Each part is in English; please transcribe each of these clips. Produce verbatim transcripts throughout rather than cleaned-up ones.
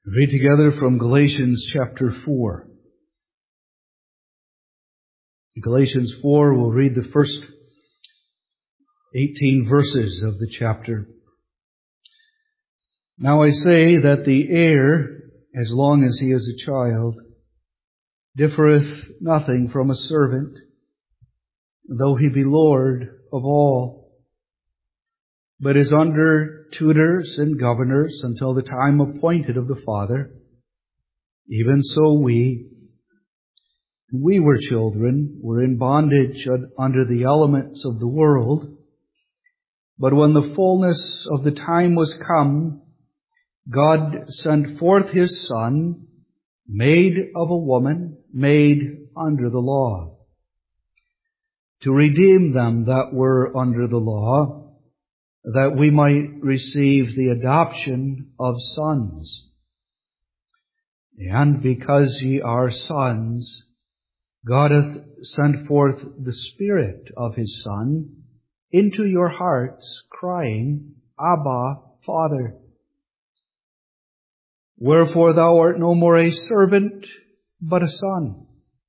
Read together from Galatians chapter four. Galatians four, we'll read the first eighteen verses of the chapter. Now I say that the heir, as long as he is a child, differeth nothing from a servant, though he be Lord of all, but is under tutors and governors until the time appointed of the Father. Even so we, we were children, were in bondage under the elements of the world. But when the fullness of the time was come, God sent forth His Son, made of a woman, made under the law, to redeem them that were under the law, that we might receive the adoption of sons. And because ye are sons, God hath sent forth the Spirit of His Son into your hearts, crying, Abba, Father. Wherefore thou art no more a servant, but a son.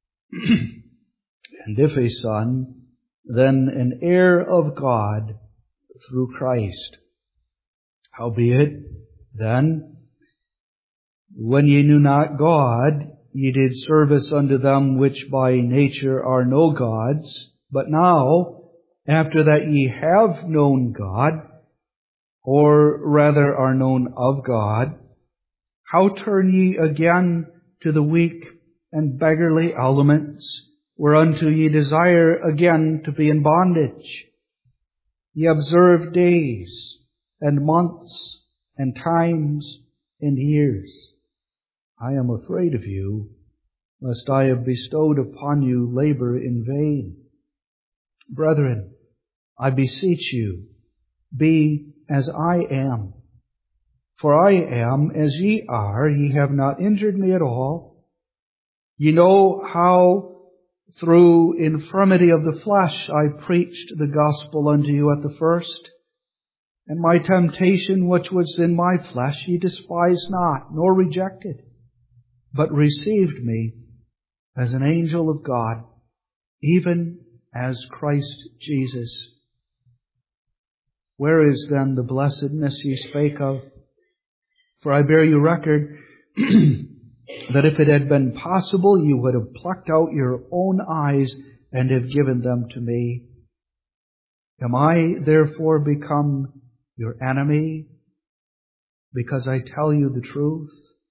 And if a son, then an heir of God through Christ. Howbeit, then, when ye knew not God, ye did service unto them which by nature are no gods. But now, after that ye have known God, or rather are known of God, how turn ye again to the weak and beggarly elements, whereunto ye desire again to be in bondage? Ye observe days and months and times and years. I am afraid of you, lest I have bestowed upon you labor in vain. Brethren, I beseech you, be as I am. For I am as ye are. Ye have not injured me at all. Ye know how through infirmity of the flesh I preached the gospel unto you at the first. And my temptation which was in my flesh ye despised not, nor rejected, but received me as an angel of God, even as Christ Jesus. Where is then the blessedness ye spake of? For I bear you record that if it had been possible, you would have plucked out your own eyes and have given them to me. Am I therefore become your enemy because I tell you the truth?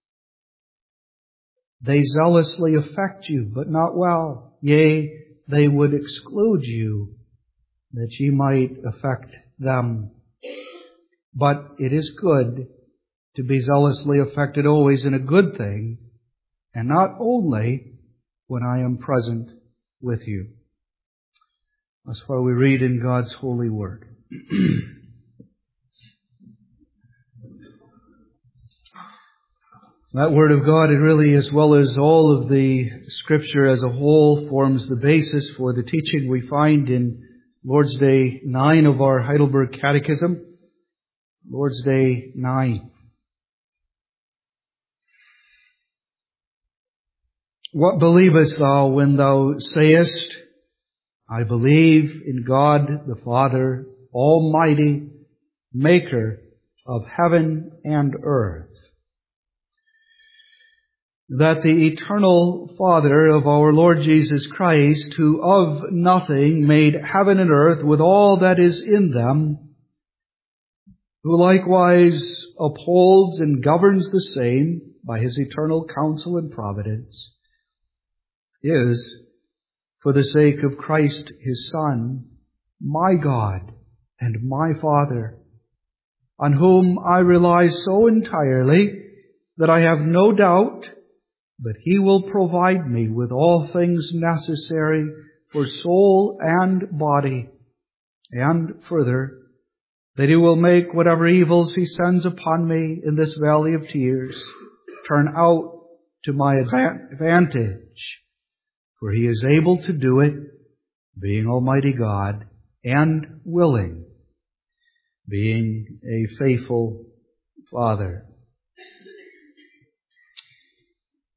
They zealously affect you, but not well. Yea, they would exclude you, that ye might affect them. But it is good to be zealously affected always in a good thing, and not only when I am present with you. That's why we read in God's holy word. That word of God, it really, as well as all of the Scripture as a whole, forms the basis for the teaching we find in Lord's Day nine of our Heidelberg Catechism. Lord's Day nine. What believest thou when thou sayest, I believe in God the Father, Almighty, Maker of heaven and earth, that the eternal Father of our Lord Jesus Christ, who of nothing made heaven and earth with all that is in them, who likewise upholds and governs the same by His eternal counsel and providence, is, for the sake of Christ His Son, my God and my Father, on whom I rely so entirely that I have no doubt but He will provide me with all things necessary for soul and body, and further, that He will make whatever evils He sends upon me in this valley of tears turn out to my advantage. For He is able to do it, being Almighty God, and willing, being a faithful Father.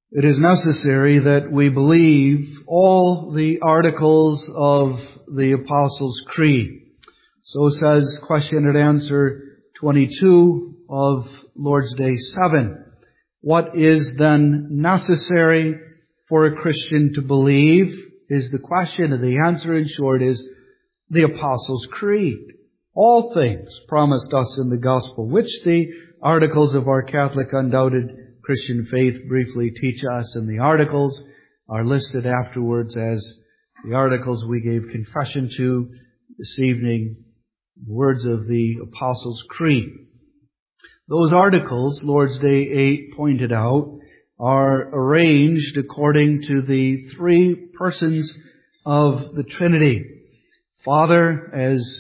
It is necessary that we believe all the articles of the Apostles' Creed. So says question and answer twenty-two of Lord's Day seven. What is then necessary for a Christian to believe is the question, and the answer in short is the Apostles' Creed. All things promised us in the gospel, which the articles of our Catholic undoubted Christian faith briefly teach us, and the articles are listed afterwards as the articles we gave confession to this evening, words of the Apostles' Creed. Those articles, Lord's Day eight pointed out, are arranged according to the three persons of the Trinity. Father as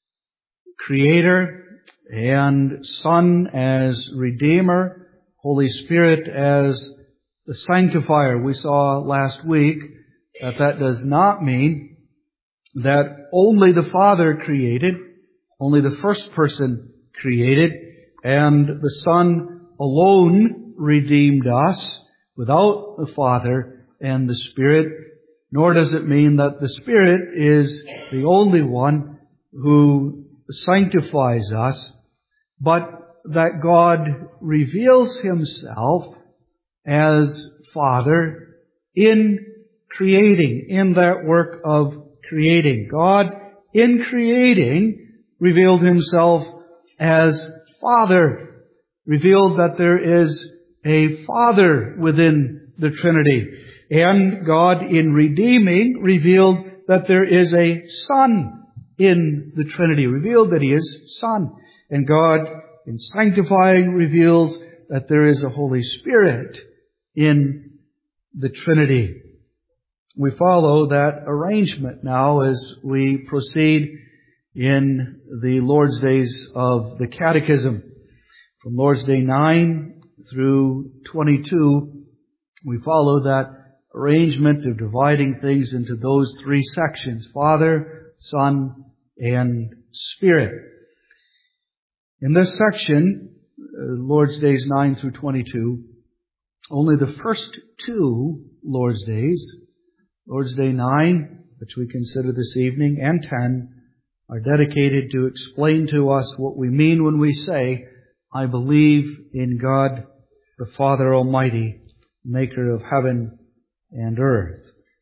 Creator, and Son as Redeemer, Holy Spirit as the Sanctifier. We saw last week that that does not mean that only the Father created, only the first person created, and the Son alone redeemed us without the Father and the Spirit, nor does it mean that the Spirit is the only one who sanctifies us, but that God reveals Himself as Father in creating, in that work of creating. God, in creating, revealed Himself as Father, revealed that there is a Father within the Trinity. And God, in redeeming, revealed that there is a Son in the Trinity, revealed that He is Son. And God, in sanctifying, reveals that there is a Holy Spirit in the Trinity. We follow that arrangement now as we proceed in the Lord's Days of the Catechism. From Lord's Day nine through twenty-two, we follow that arrangement of dividing things into those three sections: Father, Son, and Spirit. In this section, uh, Lord's Days nine through twenty-two, only the first two Lord's Days, Lord's Day nine, which we consider this evening, and ten, are dedicated to explain to us what we mean when we say, I believe in God, the Father Almighty, maker of heaven and earth.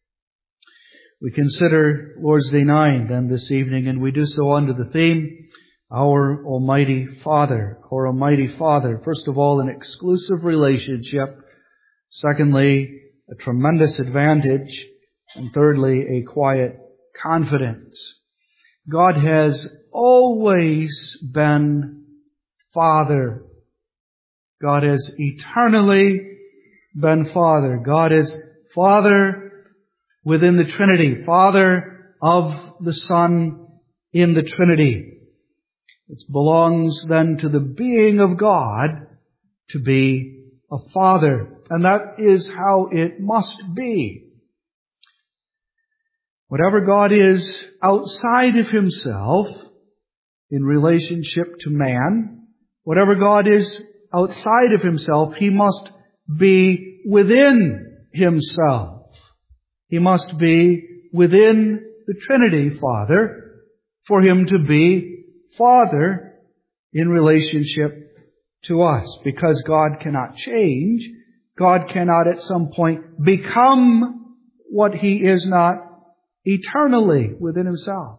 We consider Lord's Day nine then this evening, and we do so under the theme, Our Almighty Father. Our Almighty Father. First of all, an exclusive relationship. Secondly, a tremendous advantage. And thirdly, a quiet confidence. God has always been Father. God has eternally been Father. God is Father within the Trinity. Father of the Son in the Trinity. It belongs then to the being of God to be a Father. And that is how it must be. Whatever God is outside of Himself in relationship to man, whatever God is outside of Himself, He must be within Himself. He must be within the Trinity, Father, for Him to be Father in relationship to us. Because God cannot change, God cannot at some point become what He is not eternally within Himself.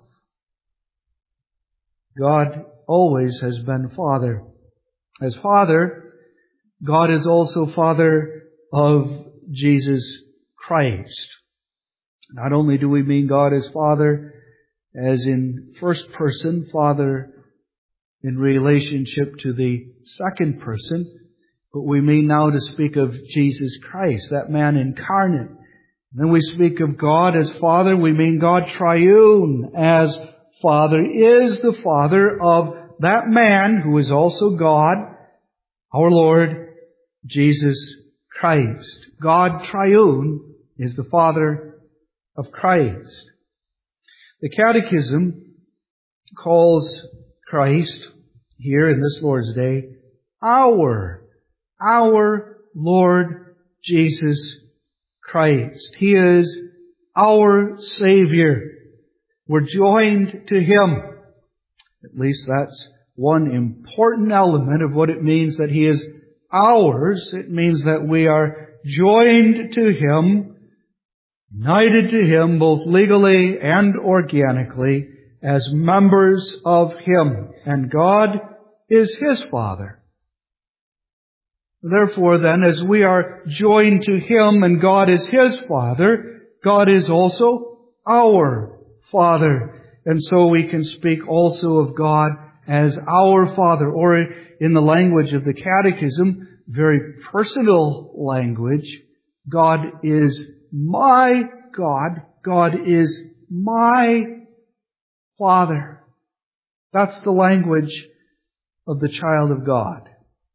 God always has been Father. As Father, God is also Father of Jesus Christ. Not only do we mean God as Father, as in first person, Father in relationship to the second person, but we mean now to speak of Jesus Christ, that man incarnate. Then we speak of God as Father, we mean God triune as Father, is the Father of that man who is also God, our Lord Jesus Christ. God triune is the Father of Christ. The Catechism calls Christ here in this Lord's Day our, our Lord Jesus Christ. He is our Savior. We're joined to Him. At least that's one important element of what it means that He is ours. It means that we are joined to Him, united to Him both legally and organically as members of Him. And God is His Father. Therefore then, as we are joined to Him and God is His Father, God is also our Father. And so we can speak also of God as our Father, or in the language of the Catechism, very personal language, God is my God. God is my Father. That's the language of the child of God.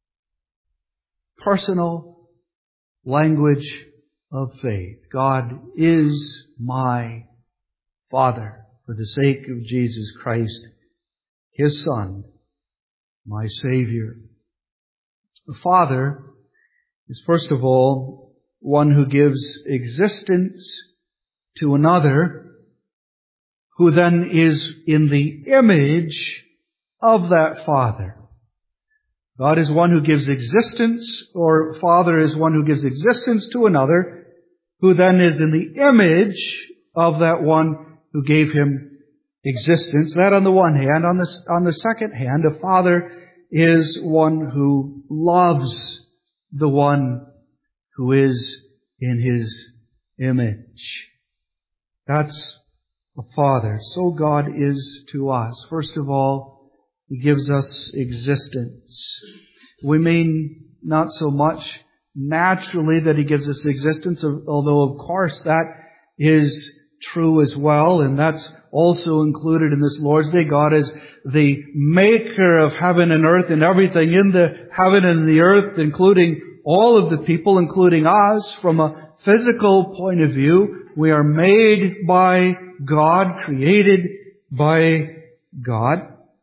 Personal language of faith. God is my Father for the sake of Jesus Christ, His Son, my Savior. A father is first of all one who gives existence to another, who then is in the image of that father. God is one who gives existence, or Father is one who gives existence to another, who then is in the image of that one who gave him existence. That on the one hand. On the, on the second hand, a father is one who loves the one who is in his image. That's a father. So God is to us. First of all, He gives us existence. We mean not so much naturally that He gives us existence, although of course that is true as well, and that's also included in this Lord's Day. God is the maker of heaven and earth and everything in the heaven and the earth, including all of the people, including us. From a physical point of view, we are made by God, created by God.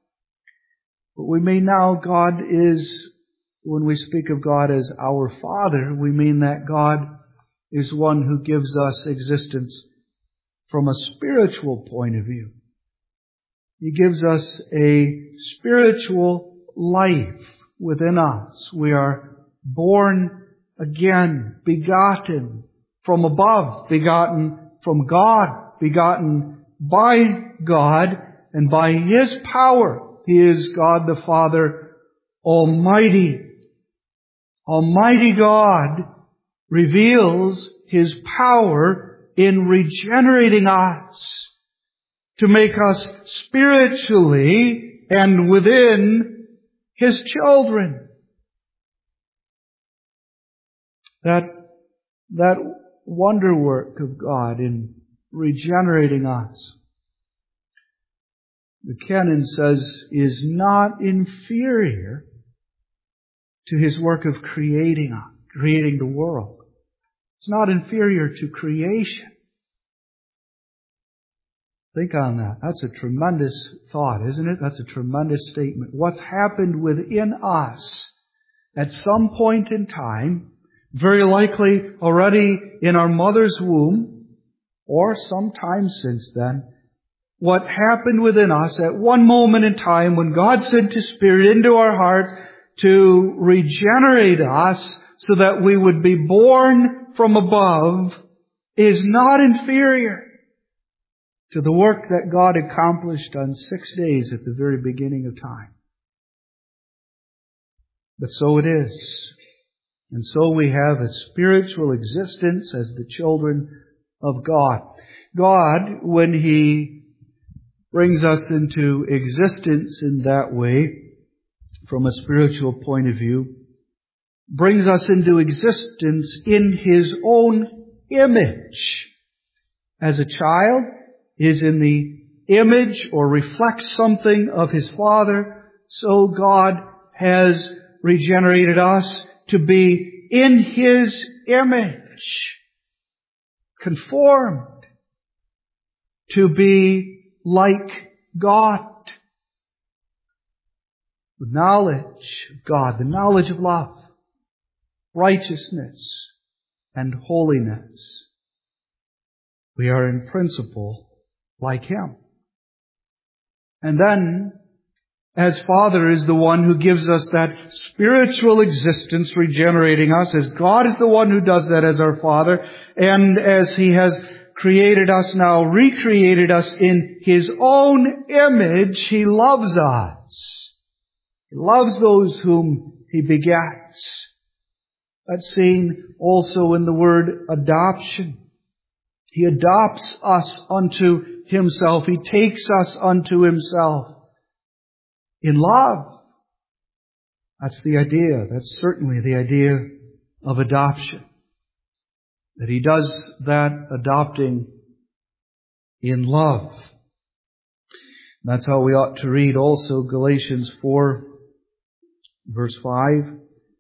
But we mean now God is, when we speak of God as our Father, we mean that God is one who gives us existence from a spiritual point of view. He gives us a spiritual life within us. We are born again, begotten from above, begotten from God, begotten by God, and by His power. He is God the Father Almighty. Almighty God reveals His power in regenerating us to make us spiritually and within His children. That, that wonder work of God in regenerating us, the canon says, is not inferior to His work of creating, creating the world. It's not inferior to creation. Think on that. That's a tremendous thought, isn't it? That's a tremendous statement. What's happened within us at some point in time, very likely already in our mother's womb, or sometime since then, what happened within us at one moment in time when God sent His Spirit into our hearts to regenerate us so that we would be born from above is not inferior to the work that God accomplished on six days at the very beginning of time. But so it is. And so we have a spiritual existence as the children of God. God, when He brings us into existence in that way, from a spiritual point of view, brings us into existence in His own image. As a child is in the image or reflects something of his Father, so God has regenerated us to be in His image, conformed, to be like God. The knowledge of God, the knowledge of love, righteousness, and holiness. We are in principle like Him. And then, as Father is the one who gives us that spiritual existence, regenerating us, as God is the one who does that as our Father, and as He has created us now, recreated us in His own image, He loves us. He loves those whom He begets. That's seen also in the word adoption. He adopts us unto Himself. He takes us unto Himself in love. That's the idea. That's certainly the idea of adoption. That He does that adopting in love. That's how we ought to read also Galatians four, verse five.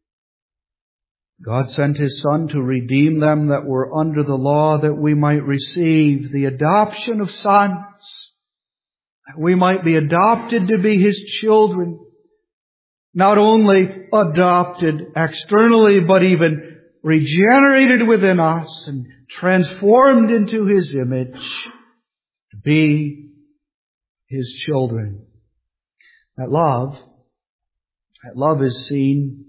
God sent His Son to redeem them that were under the law, that we might receive the adoption of sons. That we might be adopted to be His children. Not only adopted externally, but even regenerated within us and transformed into His image to be His children. That love, that love is seen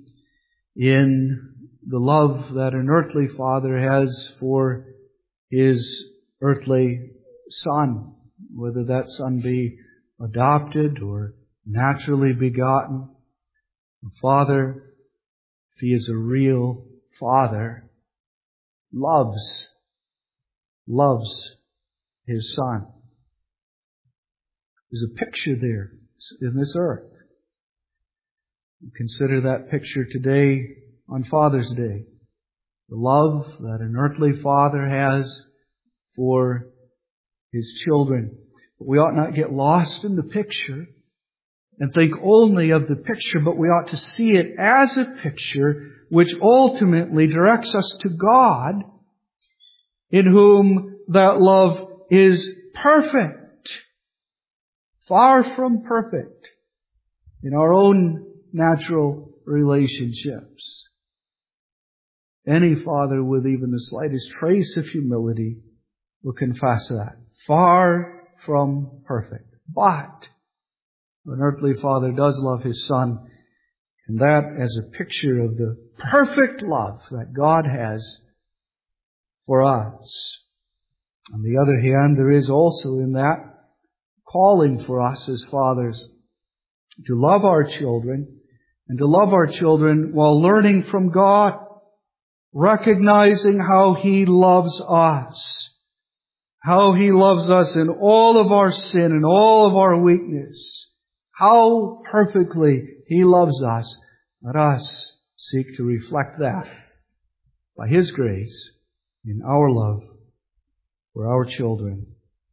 in the love that an earthly father has for his earthly son, whether that son be adopted or naturally begotten. The father, if he is a real father, loves, loves his son. There's a picture there in this earth. Consider that picture today on Father's Day. The love that an earthly father has for his children. But we ought not get lost in the picture and think only of the picture, but we ought to see it as a picture which ultimately directs us to God, in whom that love is perfect, far from perfect in our own natural relationships. Any father with even the slightest trace of humility will confess that. Far from perfect. But an earthly father does love his son, and that as a picture of the perfect love that God has for us. On the other hand, there is also in that calling for us as fathers to love our children, and to love our children while learning from God, recognizing how He loves us, how He loves us in all of our sin and all of our weakness, how perfectly He loves us. Let us seek to reflect that by His grace in our love for our children.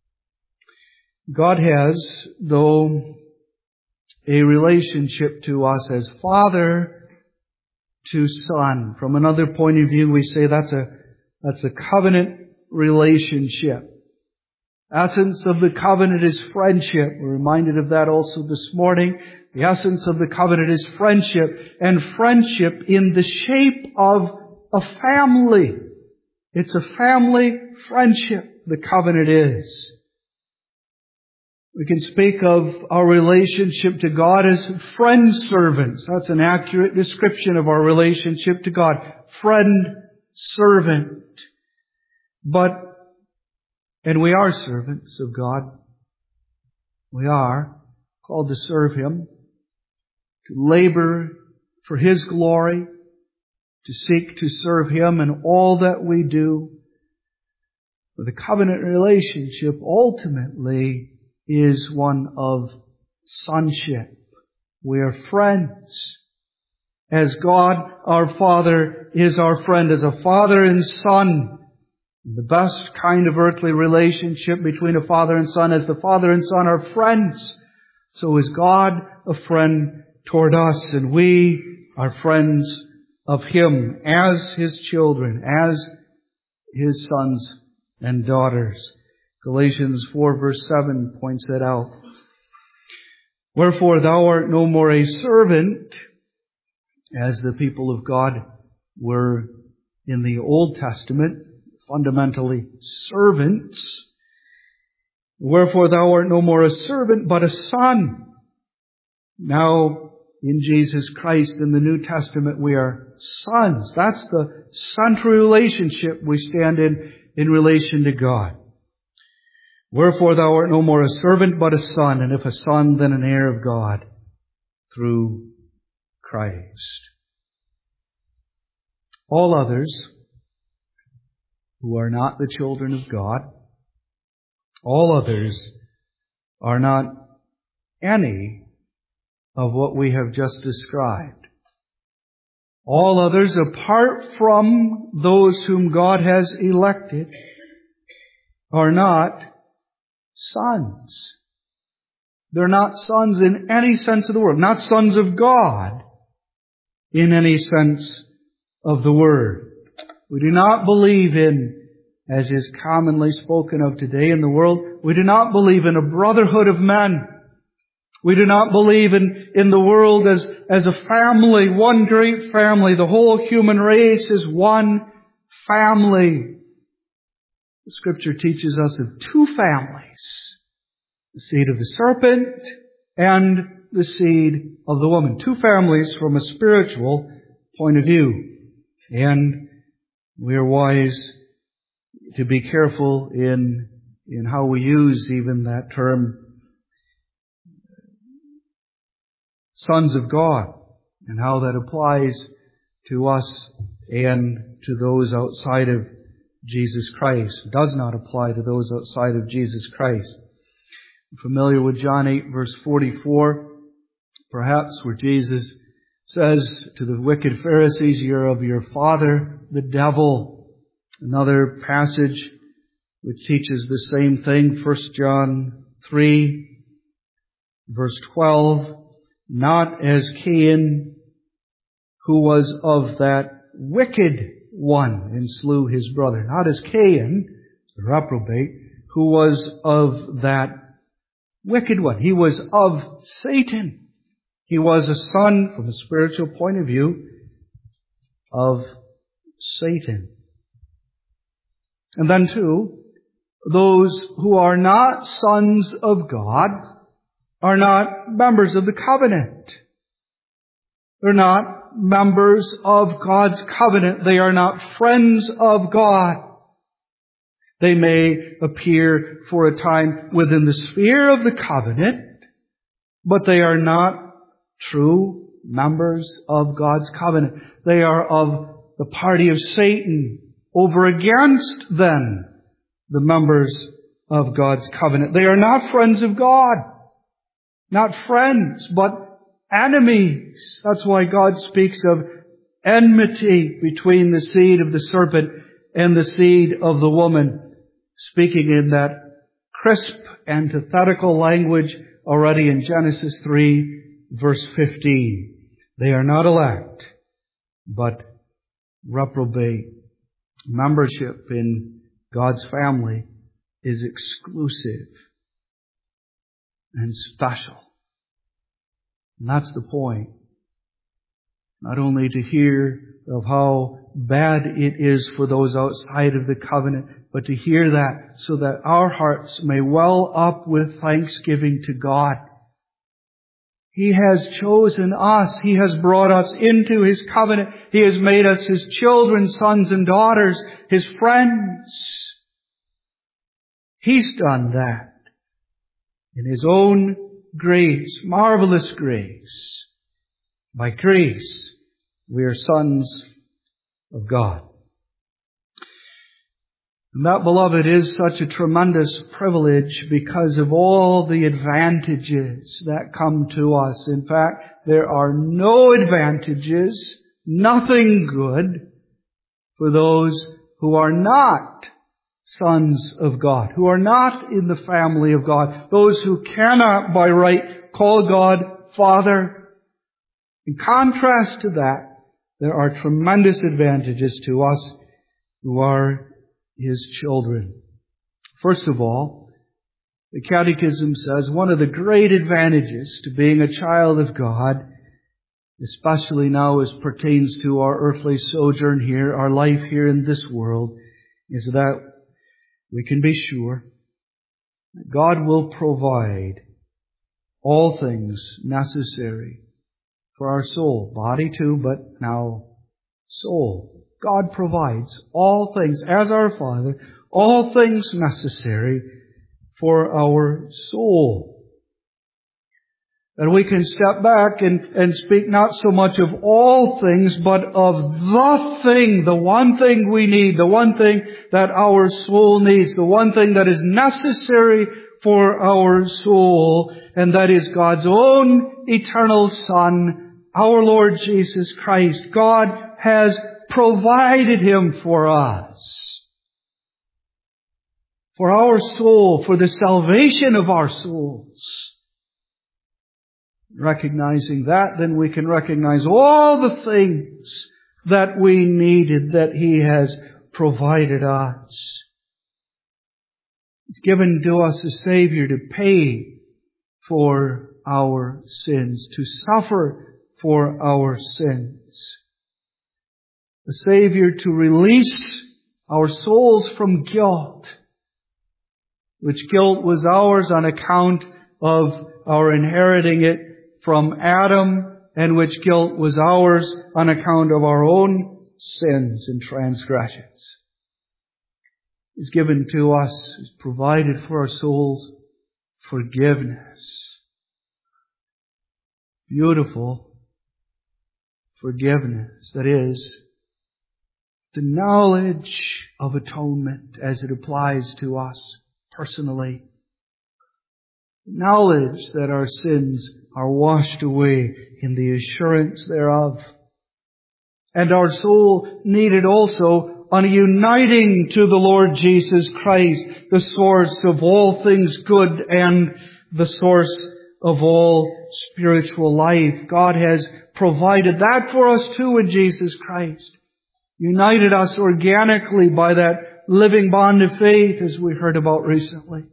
God has, though, a relationship to us as Father to Son. From another point of view, we say that's a, that's a covenant relationship. Essence of the covenant is friendship. We're reminded of that also this morning. The essence of the covenant is friendship, and friendship in the shape of a family. It's a family friendship, the covenant is. We can speak of our relationship to God as friend-servants. That's an accurate description of our relationship to God. Friend-servant. But, and we are servants of God. We are called to serve Him, to labor for His glory, to seek to serve Him in all that we do. But the covenant relationship ultimately is one of sonship. We are friends. As God, our Father, is our friend, as a father and son, the best kind of earthly relationship between a father and son, as the father and son are friends, so is God a friend toward us, and we are friends of Him as His children, as His sons and daughters. Galatians four verse seven points that out. Wherefore thou art no more a servant, as the people of God were in the Old Testament, fundamentally servants. Wherefore thou art no more a servant, but a son. Now, in Jesus Christ, in the New Testament, we are sons. That's the central relationship we stand in, in relation to God. Wherefore thou art no more a servant, but a son, and if a son, then an heir of God through Christ. All others who are not the children of God, all others are not any of what we have just described. All others, apart from those whom God has elected, are not sons. They're not sons in any sense of the word. Not sons of God in any sense of the word. We do not believe in, as is commonly spoken of today in the world, we do not believe in a brotherhood of men. We do not believe in, in the world as, as a family, one great family. The whole human race is one family. The Scripture teaches us of two families. The seed of the serpent and the seed of the woman. Two families from a spiritual point of view. And we are wise to be careful in, in how we use even that term, sons of God, and how that applies to us and to those outside of Jesus Christ. It does not apply to those outside of Jesus Christ. I'm familiar with John eight verse forty-four, perhaps, where Jesus says to the wicked Pharisees, "You're of your father, the devil." Another passage which teaches the same thing, First John three verse twelve. "Not as Cain, who was of that wicked one and slew his brother." Not as Cain, the reprobate, who was of that wicked one. He was of Satan. He was a son, from a spiritual point of view, of Satan. And then too, those who are not sons of God are not members of the covenant. They're not members of God's covenant. They are not friends of God. They may appear for a time within the sphere of the covenant, but they are not true members of God's covenant. They are of the party of Satan, over against, then, the members of God's covenant. They are not friends of God. Not friends, but enemies. That's why God speaks of enmity between the seed of the serpent and the seed of the woman, speaking in that crisp, antithetical language already in Genesis three, verse fifteen. They are not elect, but reprobate. Membership in God's family is exclusive and special. And that's the point. Not only to hear of how bad it is for those outside of the covenant, but to hear that so that our hearts may well up with thanksgiving to God. He has chosen us. He has brought us into His covenant. He has made us His children, sons and daughters, His friends. He's done that in His own grace, marvelous grace. By grace, we are sons of God. And that, beloved, is such a tremendous privilege because of all the advantages that come to us. In fact, there are no advantages, nothing good, for those who are not sons of God, who are not in the family of God, those who cannot by right call God Father. In contrast to that, there are tremendous advantages to us who are His children. First of all, the Catechism says one of the great advantages to being a child of God especially now as pertains to our earthly sojourn here, our life here in this world, is that we can be sure that God will provide all things necessary for our soul. Body too, but now soul. God provides all things, as our Father, all things necessary for our soul. And we can step back and, and speak not so much of all things, but of the thing, the one thing we need, the one thing that our soul needs, the one thing that is necessary for our soul, and that is God's own eternal Son, our Lord Jesus Christ. God has provided Him for us, for our soul, for the salvation of our souls. Recognizing that, then we can recognize all the things that we needed that He has provided us. It's given to us a Savior to pay for our sins, to suffer for our sins. A Savior to release our souls from guilt, which guilt was ours on account of our inheriting it from Adam, and which guilt was ours on account of our own sins and transgressions. Is given to us, is provided for our souls forgiveness. Beautiful forgiveness. That is, the knowledge of atonement as it applies to us personally. Knowledge that our sins are washed away in the assurance thereof. And our soul needed also on uniting to the Lord Jesus Christ, the source of all things good and the source of all spiritual life. God has provided that for us too in Jesus Christ. United us organically by that living bond of faith, as we heard about recently.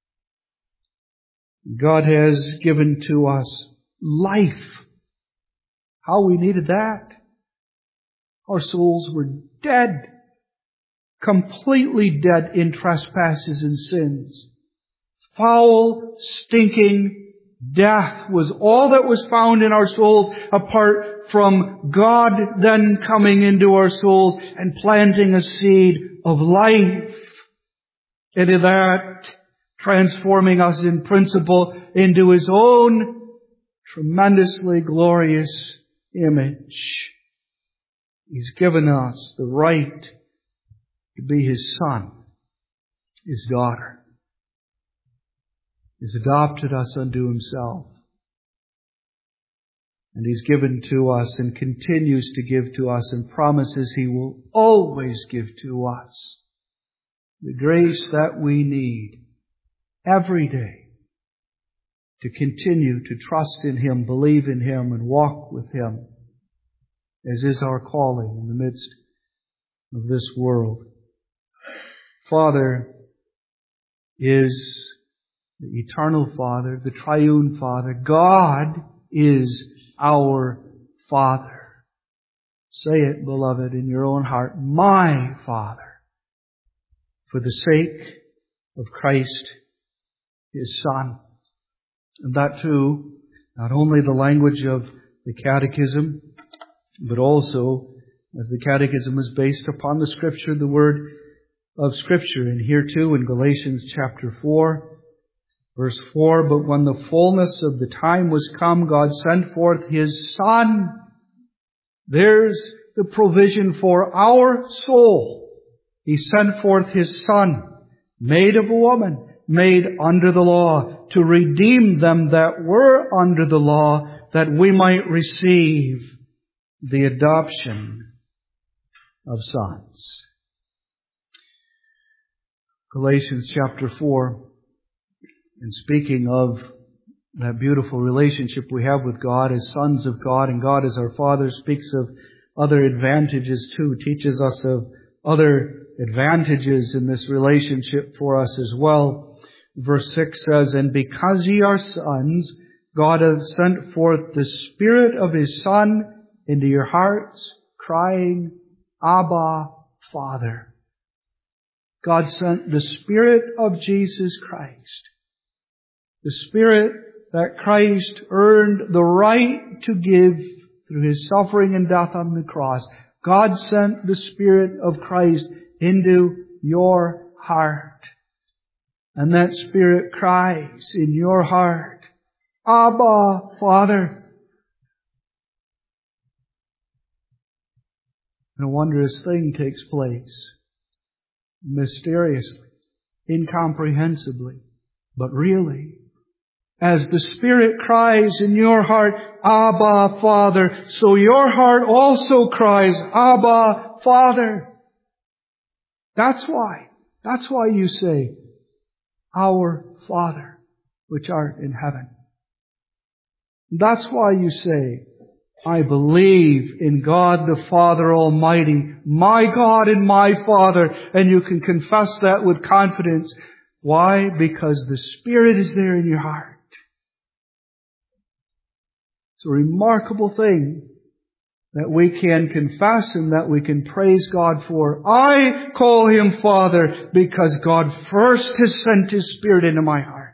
God has given to us life. How we needed that. Our souls were dead. Completely dead in trespasses and sins. Foul, stinking death was all that was found in our souls apart from God then coming into our souls and planting a seed of life into that, transforming us in principle into His own tremendously glorious image. He's given us the right to be His son, His daughter. He's adopted us unto Himself. And He's given to us and continues to give to us and promises He will always give to us the grace that we need every day to continue to trust in Him, believe in Him, and walk with Him, as is our calling in the midst of this world. Father is the eternal Father, the triune Father. God is our Father. Say it, beloved, in your own heart. My Father, for the sake of Christ, His Son. And that too, not only the language of the Catechism, but also, as the Catechism is based upon the Scripture, the Word of Scripture. And here too, in Galatians chapter four, verse four, but when the fullness of the time was come, God sent forth His Son. There's the provision for our soul. He sent forth His Son, made of a woman, made under the law, to redeem them that were under the law, that we might receive the adoption of sons. Galatians chapter four, and speaking of that beautiful relationship we have with God as sons of God and God as our Father, speaks of other advantages too, teaches us of other advantages in this relationship for us as well. Verse six says, and because ye are sons, God hath sent forth the Spirit of His Son into your hearts, crying, Abba, Father. God sent the Spirit of Jesus Christ, the Spirit that Christ earned the right to give through His suffering and death on the cross. God sent the Spirit of Christ into your heart. And that Spirit cries in your heart, Abba, Father. And a wondrous thing takes place. Mysteriously, incomprehensibly, but really. As the Spirit cries in your heart, Abba, Father, so your heart also cries, Abba, Father. That's why. That's why you say, Our Father, which art in heaven. That's why you say, I believe in God the Father Almighty, my God and my Father. And you can confess that with confidence. Why? Because the Spirit is there in your heart. It's a remarkable thing that we can confess and that we can praise God for. I call Him Father because God first has sent His Spirit into my heart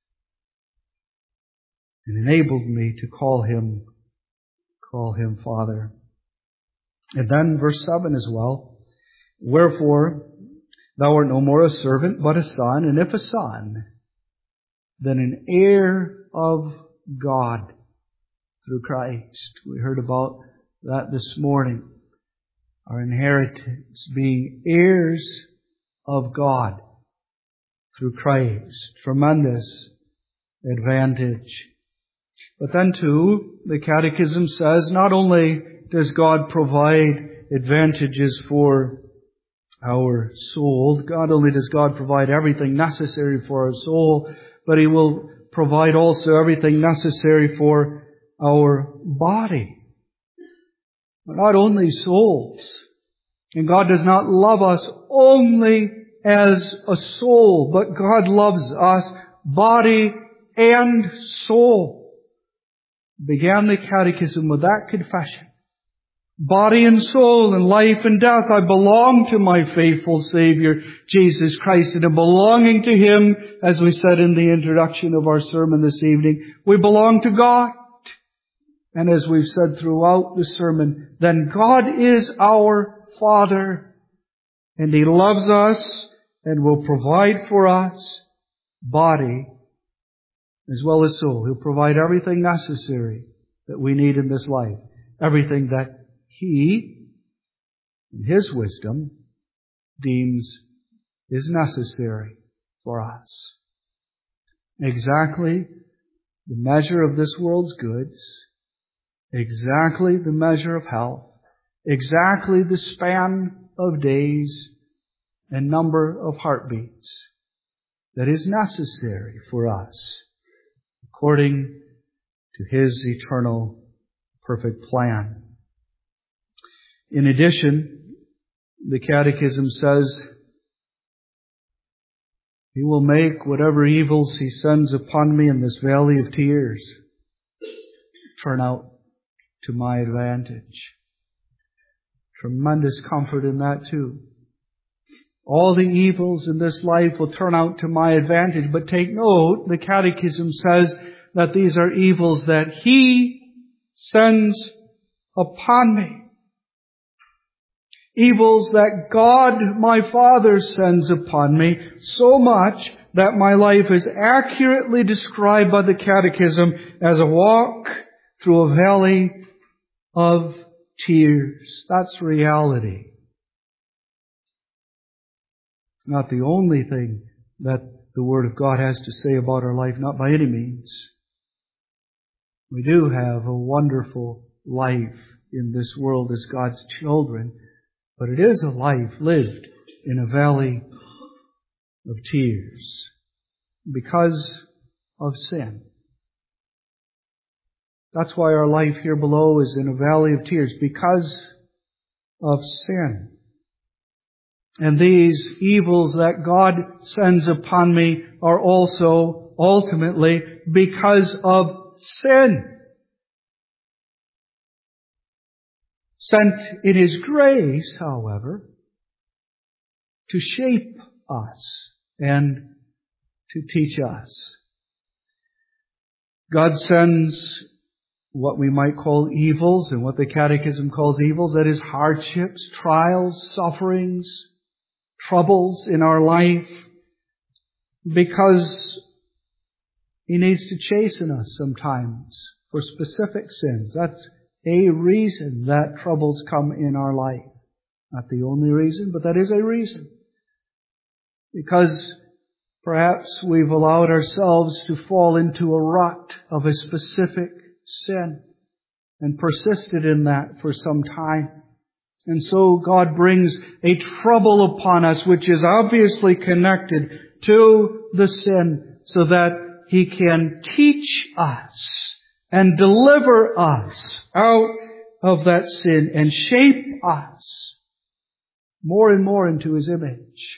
and enabled me to call Him, call Him Father. And then verse seven as well. Wherefore, thou art no more a servant, but a son, and if a son, then an heir of God through Christ. We heard about that this morning. Our inheritance, being heirs of God through Christ. Tremendous advantage. But then too, the Catechism says, not only does God provide advantages for our soul, not only does God provide everything necessary for our soul, but He will provide also everything necessary for our body. But not only souls. And God does not love us only as a soul, but God loves us body and soul. Began the Catechism with that confession. Body and soul and life and death, I belong to my faithful Savior, Jesus Christ. And in belonging to Him, as we said in the introduction of our sermon this evening, we belong to God. And as we've said throughout the sermon, then God is our Father, and He loves us and will provide for us body as well as soul. He'll provide everything necessary that we need in this life. Everything that He, in His wisdom, deems is necessary for us. Exactly the measure of this world's goods, exactly the measure of health, exactly the span of days and number of heartbeats that is necessary for us according to His eternal perfect plan. In addition, the Catechism says, He will make whatever evils He sends upon me in this valley of tears turn out to my advantage. Tremendous comfort in that too. All the evils in this life will turn out to my advantage. But take note, the Catechism says that these are evils that He sends upon me. Evils that God, my Father, sends upon me, so much that my life is accurately described by the Catechism as a walk through a valley of tears. That's reality. Not the only thing that the Word of God has to say about our life, not by any means. We do have a wonderful life in this world as God's children, but it is a life lived in a valley of tears because of sin. That's why our life here below is in a valley of tears, because of sin. And these evils that God sends upon me are also ultimately because of sin. Sent in His grace, however, to shape us and to teach us. God sends what we might call evils and what the Catechism calls evils, that is hardships, trials, sufferings, troubles in our life, because He needs to chasten us sometimes for specific sins. That's a reason that troubles come in our life. Not the only reason, but that is a reason. Because perhaps we've allowed ourselves to fall into a rut of a specific sin and persisted in that for some time. And so God brings a trouble upon us which is obviously connected to the sin so that He can teach us and deliver us out of that sin and shape us more and more into His image.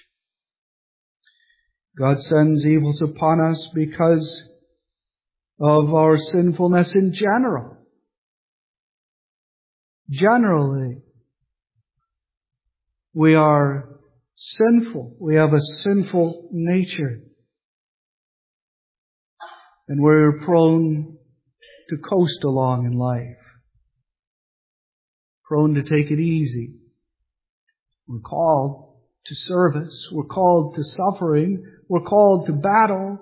God sends evils upon us because of our sinfulness in general. Generally, we are sinful. We have a sinful nature. And we're prone to coast along in life. Prone to take it easy. We're called to service. We're called to suffering. We're called to battle.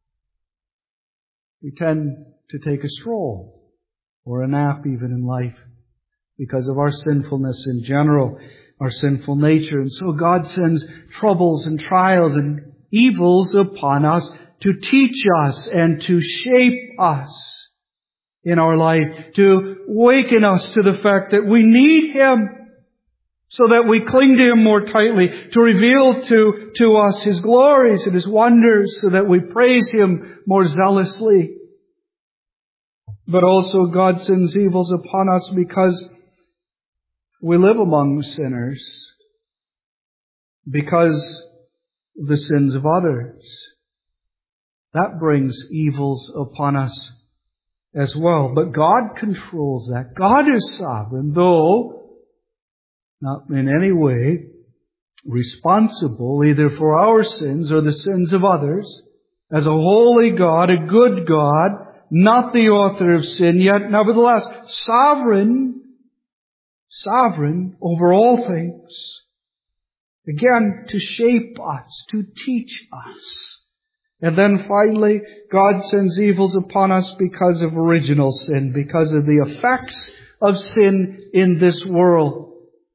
We tend to take a stroll or a nap even in life because of our sinfulness in general, our sinful nature. And so God sends troubles and trials and evils upon us to teach us and to shape us in our life, to waken us to the fact that we need Him so that we cling to Him more tightly, to reveal to, to us His glories and His wonders so that we praise Him more zealously. But also God sends evils upon us because we live among sinners, because of the sins of others. That brings evils upon us as well. But God controls that. God is sovereign, though not in any way responsible either for our sins or the sins of others. As a holy God, a good God, not the author of sin, yet nevertheless sovereign, sovereign over all things. Again, to shape us, to teach us. And then finally, God sends evils upon us because of original sin, because of the effects of sin in this world.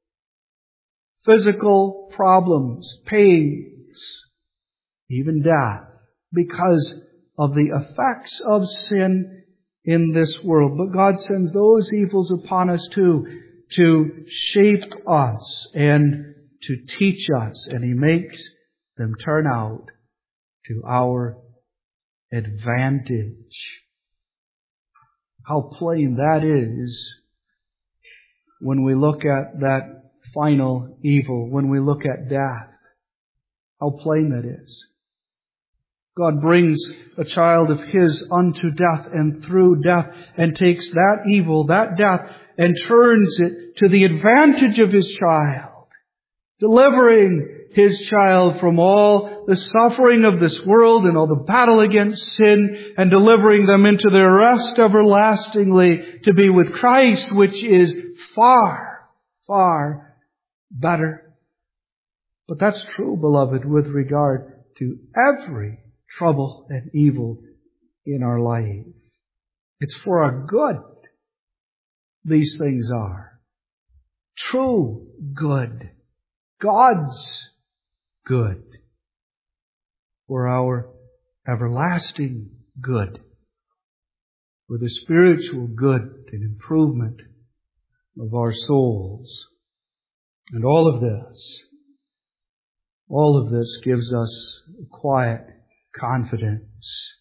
Physical problems, pains, even death, because of the effects of sin in this world. But God sends those evils upon us too, to shape us and to teach us, and He makes them turn out to our advantage. How plain that is when we look at that final evil, when we look at death. How plain that is. God brings a child of His unto death and through death and takes that evil, that death, and turns it to the advantage of His child, delivering His child from all the suffering of this world and all the battle against sin, and delivering them into their rest everlastingly to be with Christ, which is far, far better. But that's true, beloved, with regard to every trouble and evil in our life. It's for our good. These things are true good. God's good. For our everlasting good. For the spiritual good and improvement of our souls. And all of this, all of this gives us quiet confidence.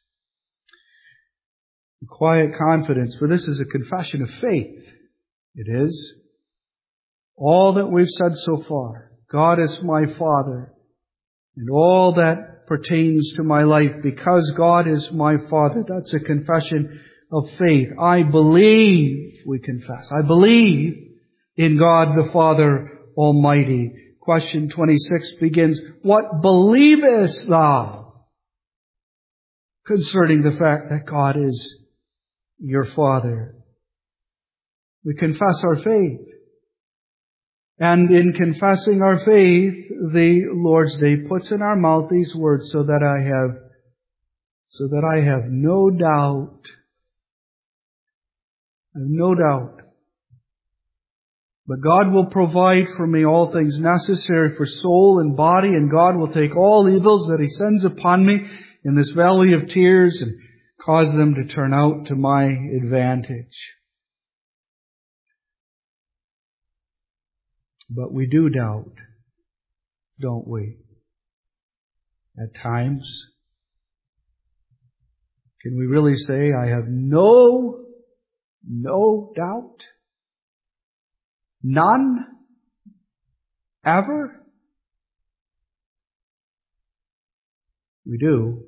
Quiet confidence, for this is a confession of faith. It is. All that we've said so far, God is my Father, and all that pertains to my life, because God is my Father, that's a confession of faith. I believe, we confess. I believe in God the Father Almighty. Question twenty-six begins, what believest thou concerning the fact that God is your Father? We confess our faith. And in confessing our faith, the Lord's Day puts in our mouth these words so that I have, so that I have no doubt, I have no doubt. But God will provide for me all things necessary for soul and body, and God will take all evils that He sends upon me in this valley of tears and cause them to turn out to my advantage. But we do doubt, don't we? At times. Can we really say, I have no, no doubt? None? Ever? We do.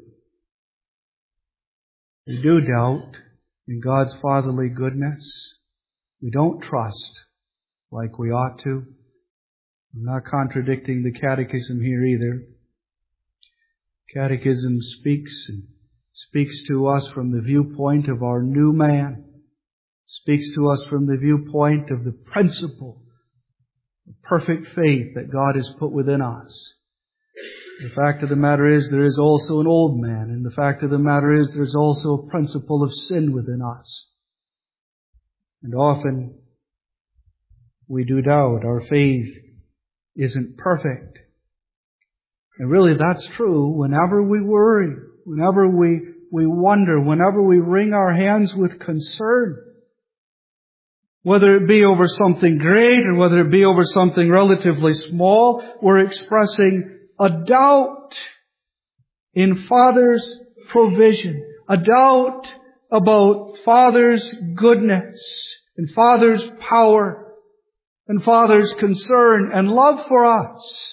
We do doubt in God's fatherly goodness. We don't trust like we ought to. I'm not contradicting the Catechism here either. Catechism speaks and speaks to us from the viewpoint of our new man. Speaks to us from the viewpoint of the principle of perfect faith that God has put within us. The fact of the matter is there is also an old man, and the fact of the matter is there's also a principle of sin within us. And often we do doubt. Our faith isn't perfect. And really that's true whenever we worry, whenever we, we wonder, whenever we wring our hands with concern. Whether it be over something great or whether it be over something relatively small, we're expressing a doubt in Father's provision, a doubt about Father's goodness and Father's power and Father's concern and love for us.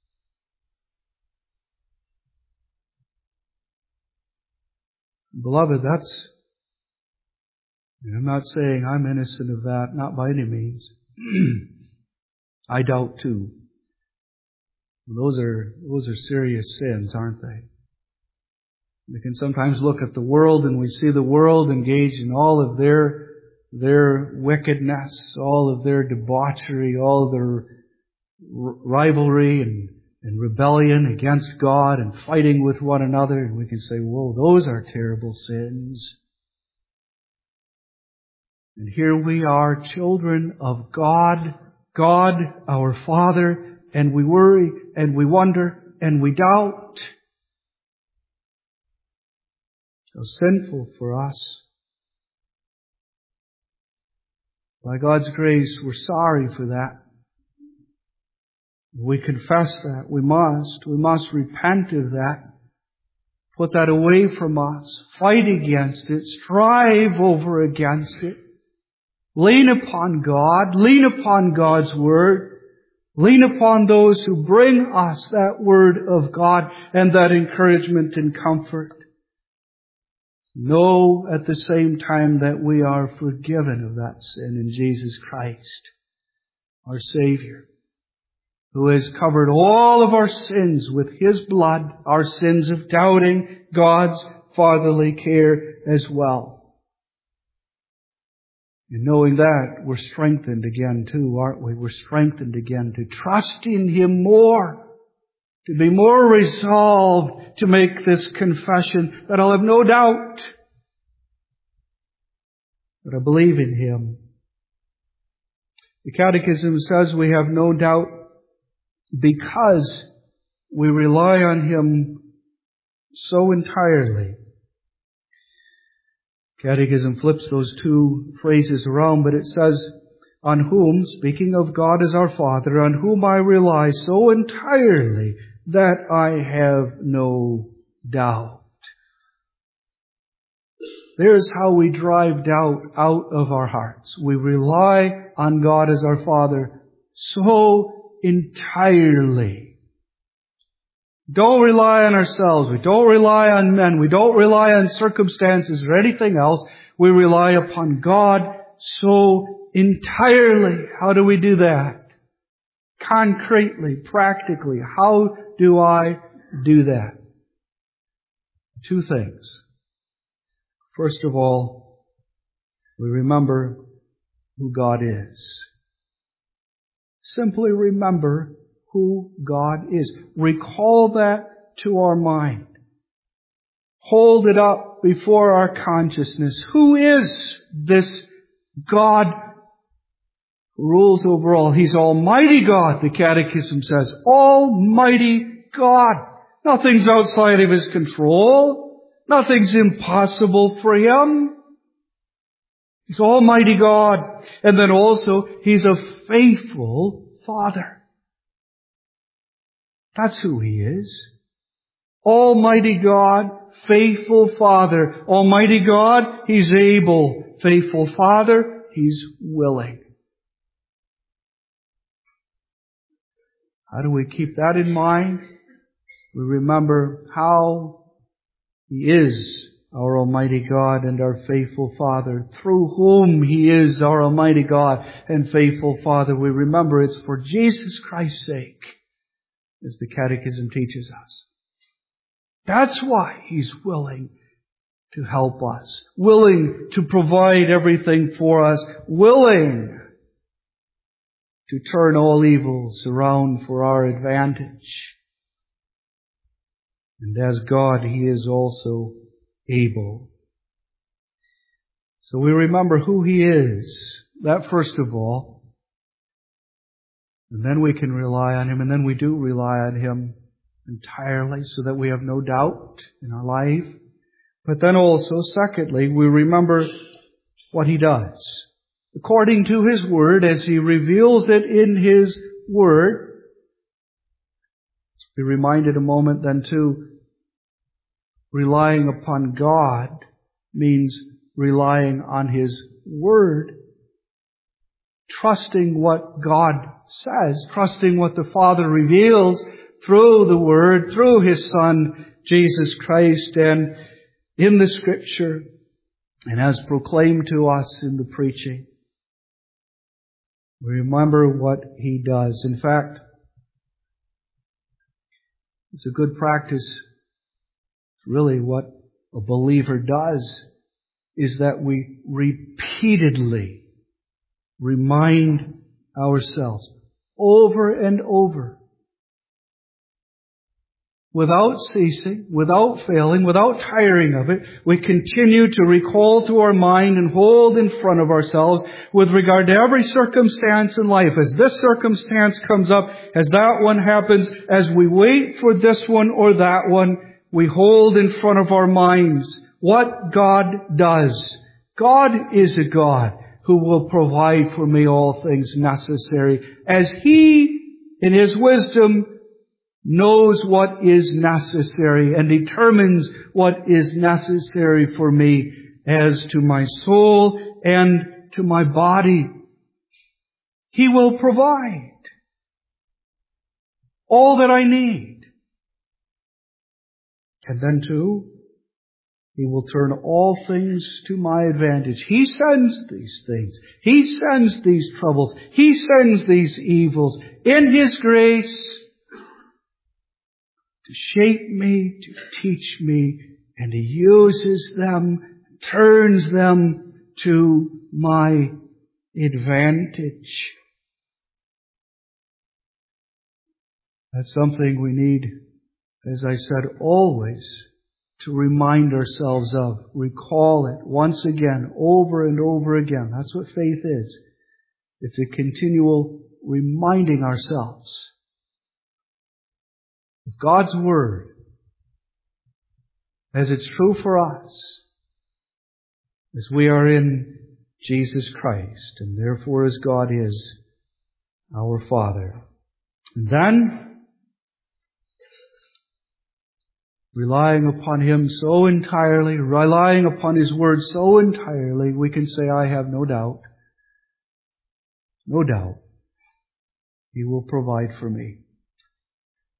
Beloved, that's, I'm not saying I'm innocent of that, not by any means. I doubt too. Those are, those are serious sins, aren't they? We can sometimes look at the world and we see the world engaged in all of their their wickedness, all of their debauchery, all of their r- rivalry and, and rebellion against God and fighting with one another. And we can say, whoa, those are terrible sins. And here we are, children of God, God our Father, and we worry and we wonder and we doubt. So sinful for us. By God's grace, we're sorry for that. We confess that. We must. We must repent of that. Put that away from us. Fight against it. Strive over against it. Lean upon God. Lean upon God's Word. Lean upon those who bring us that Word of God and that encouragement and comfort. Know at the same time that we are forgiven of that sin in Jesus Christ, our Savior, who has covered all of our sins with His blood, our sins of doubting God's fatherly care as well. And knowing that, we're strengthened again too, aren't we? We're strengthened again to trust in Him more, to be more resolved to make this confession that I'll have no doubt that I believe in Him. The Catechism says we have no doubt because we rely on Him so entirely. Catechism flips those two phrases around, but it says, on whom, speaking of God as our Father, on whom I rely so entirely that I have no doubt. There's how we drive doubt out of our hearts. We rely on God as our Father so entirely. Don't rely on ourselves. We don't rely on men. We don't rely on circumstances or anything else. We rely upon God so entirely. How do we do that? Concretely, practically, how do I do that? Two things. First of all, we remember who God is. Simply remember who God is. Recall that to our mind. Hold it up before our consciousness. Who is this God who rules over all? He's Almighty God, the Catechism says. Almighty God. Nothing's outside of His control. Nothing's impossible for Him. He's Almighty God. And then also, He's a faithful Father. That's who He is. Almighty God, faithful Father. Almighty God, He's able. Faithful Father, He's willing. How do we keep that in mind? We remember how He is our Almighty God and our faithful Father, through whom He is our Almighty God and faithful Father. We remember it's for Jesus Christ's sake, as the Catechism teaches us. That's why He's willing to help us, willing to provide everything for us, willing to turn all evils around for our advantage. And as God, He is also able. So we remember who He is, that first of all. And then we can rely on Him, and then we do rely on Him entirely so that we have no doubt in our life. But then also, secondly, we remember what He does. According to His Word, as He reveals it in His Word. Let's be reminded a moment then too, relying upon God means relying on His Word. Trusting what God says, trusting what the Father reveals through the Word, through His Son, Jesus Christ, and in the Scripture, and as proclaimed to us in the preaching. We remember what He does. In fact, it's a good practice. Really what a believer does is that we repeatedly remind ourselves over and over, without ceasing, without failing, without tiring of it, we continue to recall to our mind and hold in front of ourselves with regard to every circumstance in life. As this circumstance comes up, as that one happens, as we wait for this one or that one, we hold in front of our minds what God does. God is a God who will provide for me all things necessary, as He, in His wisdom, knows what is necessary and determines what is necessary for me as to my soul and to my body. He will provide all that I need. And then too, He will turn all things to my advantage. He sends these things. He sends these troubles. He sends these evils in His grace to shape me, to teach me, and He uses them, turns them to my advantage. That's something we need, as I said, always to remind ourselves of. Recall it once again, over and over again. That's what faith is. It's a continual reminding ourselves of God's Word as it's true for us, as we are in Jesus Christ, and therefore as God is our Father. And then, relying upon Him so entirely, relying upon His Word so entirely, we can say, I have no doubt, no doubt, He will provide for me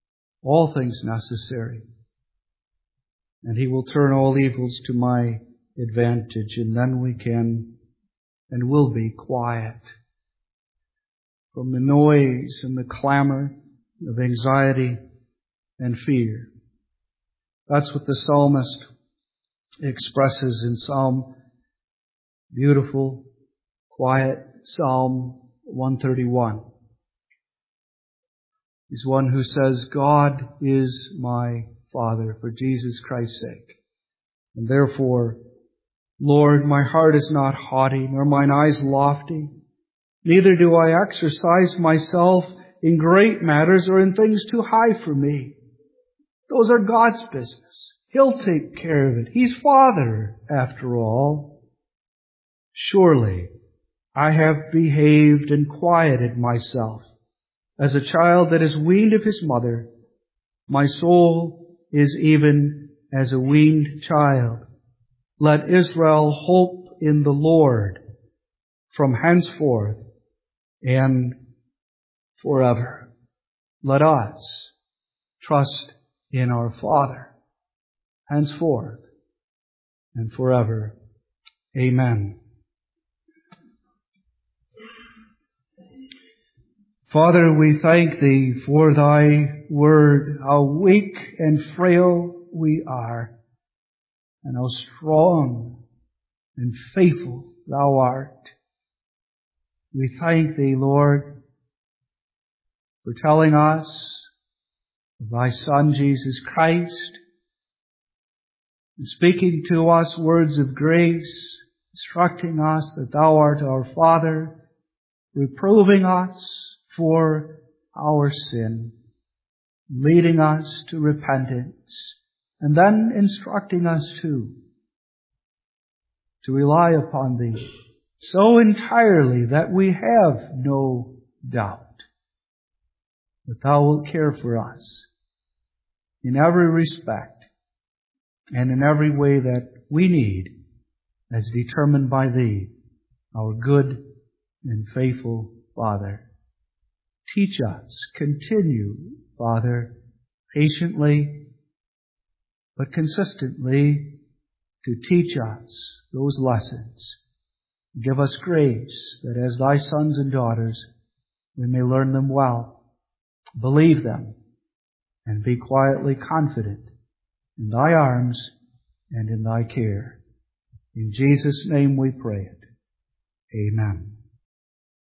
all things necessary, and He will turn all evils to my advantage, and then we can and will be quiet from the noise and the clamor of anxiety and fear. That's what the psalmist expresses in Psalm, beautiful, quiet Psalm one thirty-one. He's one who says, God is my Father for Jesus Christ's sake. And therefore, Lord, my heart is not haughty, nor mine eyes lofty. Neither do I exercise myself in great matters or in things too high for me. Those are God's business. He'll take care of it. He's Father, after all. Surely, I have behaved and quieted myself as a child that is weaned of his mother. My soul is even as a weaned child. Let Israel hope in the Lord from henceforth and forever. Let us trust in our Father henceforth and forever. Amen. Father, we thank Thee for Thy word, how weak and frail we are, and how strong and faithful Thou art. We thank Thee, Lord, for telling us of Thy Son, Jesus Christ, and speaking to us words of grace, instructing us that Thou art our Father, reproving us for our sin, leading us to repentance, and then instructing us too to rely upon Thee so entirely that we have no doubt that Thou wilt care for us in every respect and in every way that we need, as determined by Thee, our good and faithful Father. Teach us, continue, Father, patiently but consistently to teach us those lessons. Give us grace that as Thy sons and daughters we may learn them well, believe them, and be quietly confident in Thy arms and in Thy care. In Jesus' name we pray it. Amen.